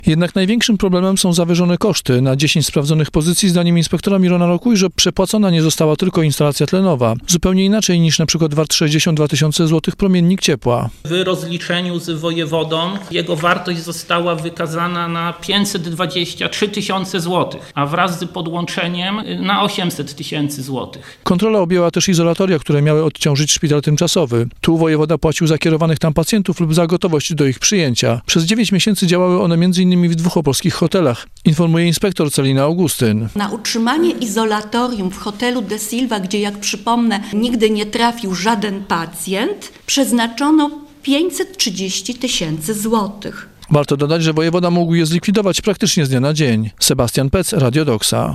Jednak największym problemem są zawyżone koszty. Na 10 sprawdzonych pozycji zdaniem inspektora Mirona Lokujrze przepłacona nie została tylko instalacja tlenowa. Zupełnie inaczej niż na przykład wart 62 000 złotych promiennik ciepła. W rozliczeniu z wojewodą jego wartość została wykazana na 523 000 złotych, a wraz z podłączeniem na 800 000 złotych. Kontrola objęła też izolatoria, które miały odciążyć szpital tymczasowy. Tu wojewoda płacił za kierowanych tam pacjentów lub za gotowość do ich przyjęcia. Przez 9 miesięcy działały one m.in. w 2 opolskich hotelach, informuje inspektor Celina Augustyn. Na utrzymanie izolatorium w hotelu De Silva, gdzie jak przypomnę nigdy nie trafił żaden pacjent, przeznaczono 530 000 złotych. Warto dodać, że wojewoda mógł je zlikwidować praktycznie z dnia na dzień. Sebastian Pec, Radio Doksa.